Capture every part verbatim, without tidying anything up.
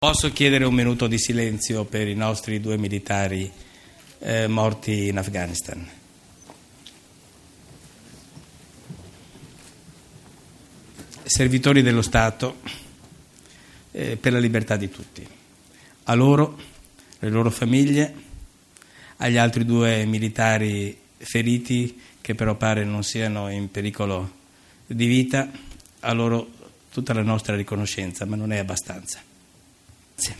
Posso chiedere un minuto di silenzio per i nostri due militari eh, morti in Afghanistan? Servitori dello Stato eh, per la libertà di tutti. A loro, alle loro famiglie, agli altri due militari feriti che però pare non siano in pericolo di vita, a loro tutta la nostra riconoscenza, ma non è abbastanza. Grazie.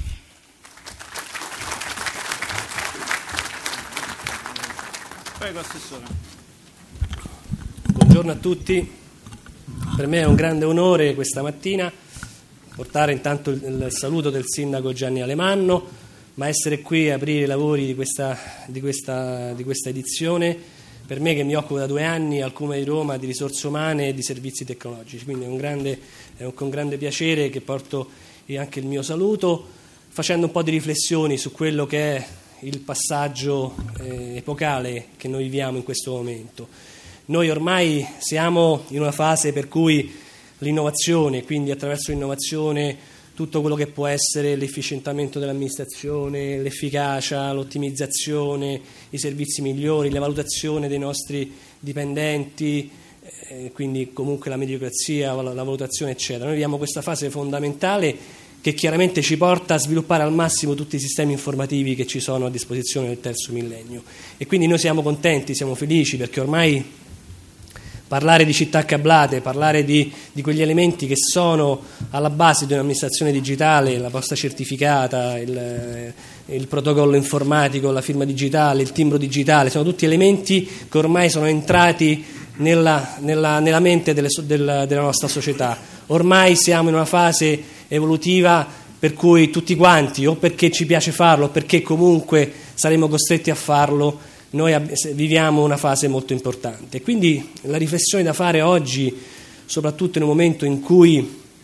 Prego, Assessore. Buongiorno a tutti. Per me è un grande onore questa mattina portare intanto il, il saluto del Sindaco Gianni Alemanno, ma essere qui a aprire i lavori di questa, di questa, di questa edizione, per me che mi occupo da due anni al Comune di Roma di risorse umane e di servizi tecnologici. Quindi è un grande, è un, con grande piacere che porto anche il mio saluto, facendo un po' di riflessioni su quello che è il passaggio eh, epocale che noi viviamo in questo momento. Noi ormai siamo in una fase per cui l'innovazione, quindi attraverso l'innovazione tutto quello che può essere l'efficientamento dell'amministrazione, l'efficacia, l'ottimizzazione, i servizi migliori, la valutazione dei nostri dipendenti, eh, quindi comunque la meritocrazia, la, la valutazione eccetera. Noi viviamo questa fase fondamentale che chiaramente ci porta a sviluppare al massimo tutti i sistemi informativi che ci sono a disposizione del terzo millennio, e quindi noi siamo contenti, siamo felici, perché ormai parlare di città cablate, parlare di, di quegli elementi che sono alla base di un'amministrazione digitale, la posta certificata, il, il protocollo informatico, la firma digitale, il timbro digitale, sono tutti elementi che ormai sono entrati nella, nella, nella mente delle, della, della nostra società. Ormai siamo in una fase evolutiva per cui tutti quanti, o perché ci piace farlo o perché comunque saremo costretti a farlo, noi viviamo una fase molto importante. Quindi la riflessione da fare oggi, soprattutto in un momento in cui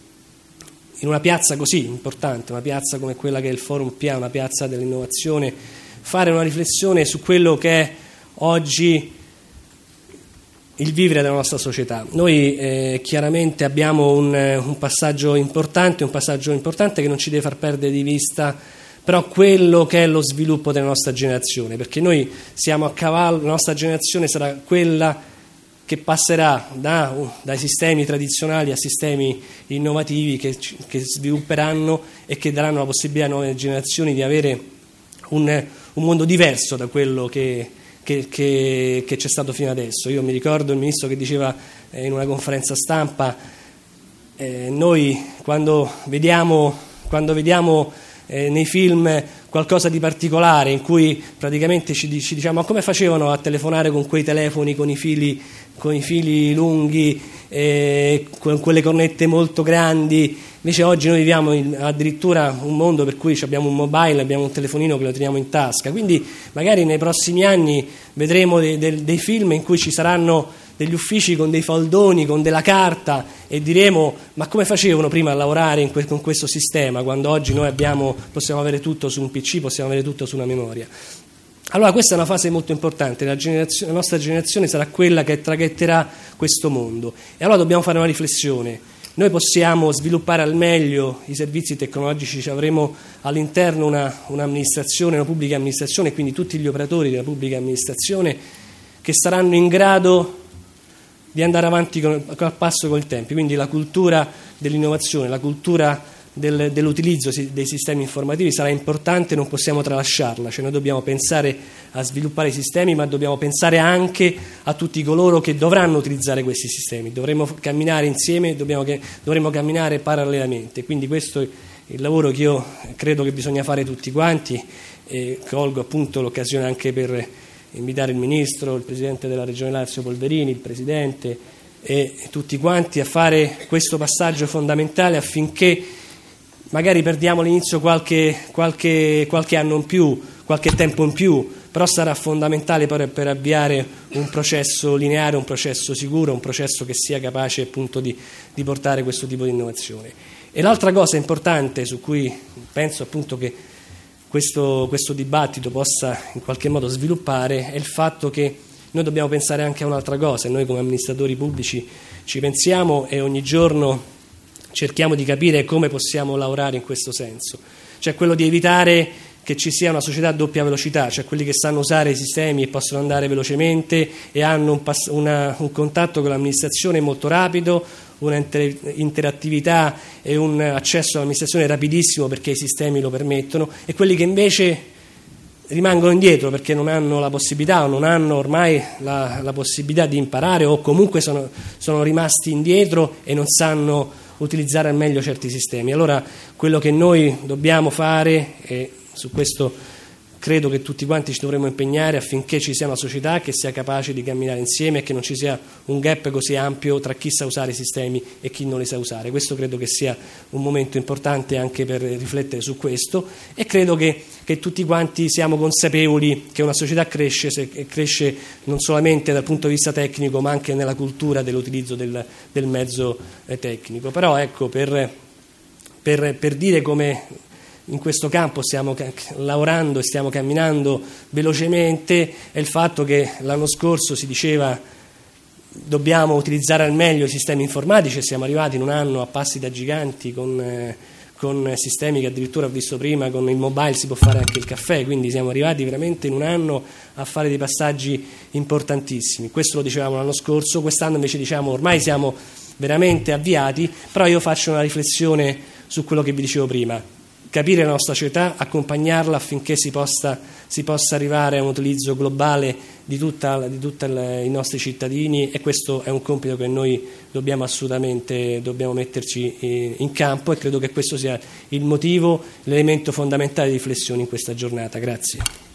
in una piazza così importante, una piazza come quella che è il Forum P A, una piazza dell'innovazione, fare una riflessione su quello che è oggi il vivere della nostra società. Noi eh, chiaramente abbiamo un, un passaggio importante, un passaggio importante che non ci deve far perdere di vista però quello che è lo sviluppo della nostra generazione, perché noi siamo a cavallo, la nostra generazione sarà quella che passerà da, uh, dai sistemi tradizionali a sistemi innovativi che, che svilupperanno e che daranno la possibilità a nuove generazioni di avere un, un mondo diverso da quello che Che, che, che c'è stato fino adesso. Io mi ricordo il ministro che diceva eh, in una conferenza stampa eh, noi quando vediamo, quando vediamo eh, nei film qualcosa di particolare in cui praticamente ci, ci diciamo ma come facevano a telefonare con quei telefoni con i fili, con i fili lunghi, eh, con quelle cornette molto grandi. Invece oggi noi viviamo in, addirittura un mondo per cui abbiamo un mobile, abbiamo un telefonino che lo teniamo in tasca, quindi magari nei prossimi anni vedremo dei, dei, dei film in cui ci saranno degli uffici con dei faldoni, con della carta, e diremo ma come facevano prima a lavorare in que, con questo sistema, quando oggi noi abbiamo, possiamo avere tutto su un P C, possiamo avere tutto su una memoria. Allora questa è una fase molto importante, la, la nostra generazione sarà quella che traghetterà questo mondo, e allora dobbiamo fare una riflessione. Noi possiamo sviluppare al meglio i servizi tecnologici, avremo all'interno una, un'amministrazione, una pubblica amministrazione, quindi tutti gli operatori della pubblica amministrazione che saranno in grado di andare avanti con, al passo con il tempo, quindi la cultura dell'innovazione, la cultura del, dell'utilizzo dei sistemi informativi sarà importante, non possiamo tralasciarla, cioè noi dobbiamo pensare a sviluppare i sistemi, ma dobbiamo pensare anche a tutti coloro che dovranno utilizzare questi sistemi, dovremo camminare insieme, dobbiamo, dovremo camminare parallelamente, quindi questo è il lavoro che io credo che bisogna fare tutti quanti, e colgo appunto l'occasione anche per invitare il Ministro, il Presidente della Regione Lazio Polverini, il Presidente e tutti quanti a fare questo passaggio fondamentale affinché magari perdiamo all'inizio qualche, qualche, qualche anno in più, qualche tempo in più, però sarà fondamentale per, per avviare un processo lineare, un processo sicuro, un processo che sia capace appunto di, di portare questo tipo di innovazione. E l'altra cosa importante su cui penso appunto che questo, questo dibattito possa in qualche modo sviluppare è il fatto che noi dobbiamo pensare anche a un'altra cosa, e noi come amministratori pubblici ci pensiamo e ogni giorno cerchiamo di capire come possiamo lavorare in questo senso, cioè quello di evitare che ci sia una società a doppia velocità, cioè quelli che sanno usare i sistemi e possono andare velocemente e hanno un, pass- una, un contatto con l'amministrazione molto rapido, una inter- interattività e un accesso all'amministrazione rapidissimo perché i sistemi lo permettono, e quelli che invece rimangono indietro perché non hanno la possibilità o non hanno ormai la, la possibilità di imparare, o comunque sono, sono rimasti indietro e non sanno utilizzare al meglio certi sistemi. Allora quello che noi dobbiamo fare, e su questo credo che tutti quanti ci dovremmo impegnare affinché ci sia una società che sia capace di camminare insieme e che non ci sia un gap così ampio tra chi sa usare i sistemi e chi non li sa usare. Questo credo che sia un momento importante anche per riflettere su questo, e credo che, che tutti quanti siamo consapevoli che una società cresce, se, cresce non solamente dal punto di vista tecnico ma anche nella cultura dell'utilizzo del, del mezzo eh, tecnico. Però ecco, per, per, per dire come in questo campo stiamo lavorando e stiamo camminando velocemente, è il fatto che l'anno scorso si diceva dobbiamo utilizzare al meglio i sistemi informatici, e siamo arrivati in un anno a passi da giganti con, eh, con sistemi che addirittura ho visto prima, con il mobile si può fare anche il caffè, quindi siamo arrivati veramente in un anno a fare dei passaggi importantissimi. Questo lo dicevamo l'anno scorso, quest'anno invece diciamo ormai siamo veramente avviati, però io faccio una riflessione su quello che vi dicevo prima: capire la nostra società, accompagnarla affinché si possa, si possa arrivare a un utilizzo globale di tutti di tutta i nostri cittadini, e questo è un compito che noi dobbiamo assolutamente dobbiamo metterci in campo, e credo che questo sia il motivo, l'elemento fondamentale di riflessione in questa giornata. Grazie.